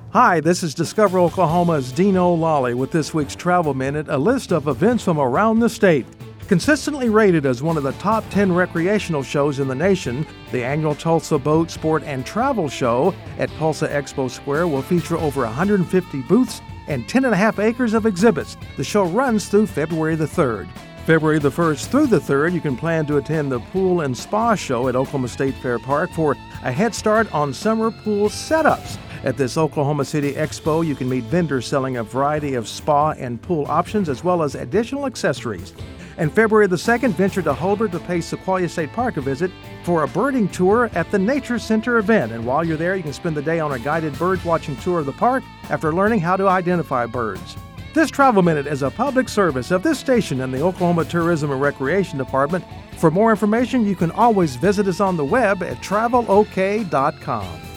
Hi, this is Discover Oklahoma's Dino Lally with this week's Travel Minute, a list of events from around the state. Consistently rated as one of the top 10 recreational shows in the nation, the annual Tulsa Boat, Sport, and Travel Show at Tulsa Expo Square will feature over 150 booths and 10.5 acres of exhibits. The show runs through February the 3rd. February the 1st through the 3rd, you can plan to attend the Pool and Spa Show at Oklahoma State Fair Park for a head start on summer pool setups. At this Oklahoma City Expo, you can meet vendors selling a variety of spa and pool options as well as additional accessories. And February the 2nd, venture to Hulbert to pay Sequoia State Park a visit for a birding tour at the Nature Center event. And while you're there, you can spend the day on a guided bird-watching tour of the park after learning how to identify birds. This Travel Minute is a public service of this station and the Oklahoma Tourism and Recreation Department. For more information, you can always visit us on the web at travelok.com.